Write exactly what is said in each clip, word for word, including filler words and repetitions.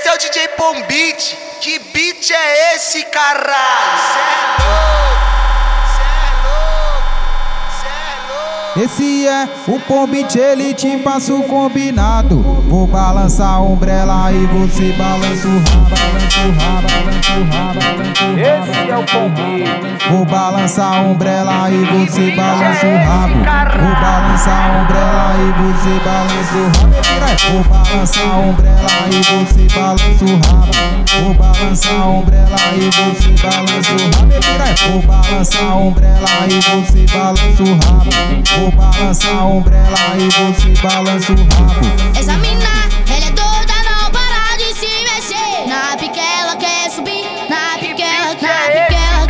Esse é o D J Pombit. Que beat é esse, caralho? Cê é louco, cê é louco, cê é louco. Esse é o Pombit, ele te passa o combinado. Vou balançar a ombrela e você balança o rabo, balança o rabo, balança o rabo, balança o rabo. Esse é o Pombit. Vou balançar a ombrela e você balança o rabo. Vou balançar a ombrela e você balança o rabo. Vou balançar a ombrela e você balança o rabo. Vou balançar a ombrela e você balança o rabo. Vou balançar a ombrela e você balança o rabo. Vou balançar a ombrela e você balança o rabo. Essa mina, ela é doida, não para de se mexer. Na pique ela quer subir, na pique ela, na pique ela,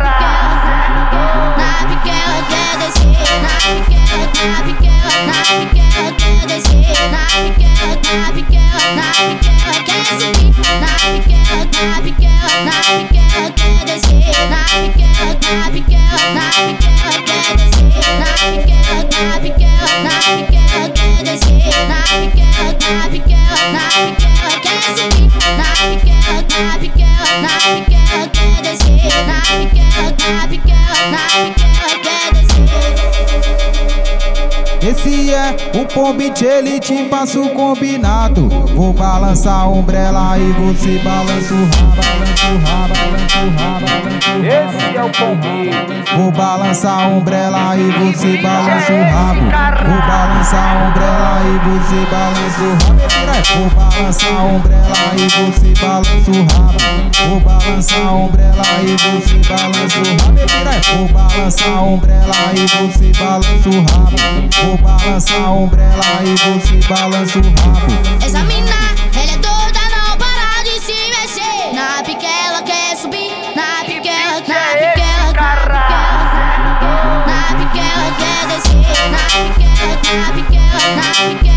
na pique ela quer descer, na pique ela, na pique ela, na pique ela quer descer, na pique ela, na pique ela, na pique ela quer subir, na pique ela, na pique ela, na pique ela quer descer, na pique ela, na pique ela, na pique ela quer descer, na pique ela, na pique ela, na pique ela quer descer, na pique ela, na pique ela, na pique ela quer subir, na pique ela, na pique ela, na pique ela quer descer, na pique ela, na pique ela, na pique ela quer descer. Esse é o Pombit, ele te passa o combinado. Vou balançar a ombrela e você balança o rabo, balança o rabo, balança o rabo, balança o rabo. Esse é o Pombit. Vou balançar a ombrela e você balança o rabo. Vou balançar a ombrela e você balança o rabo. Vou balançar a ombrela e você balança o rabo. Vou balançar a ombrela e você balança o rabo. Vou balançar a ombrela e você balança o rabo. Vou balançar a ombrela e você balança o rabo. Essa mina, ela é doida, não para de se mexer. Na pique ela quer subir, na pique ela, na pique ela, na pique ela quer descer, na pique ela, na pique ela, na pique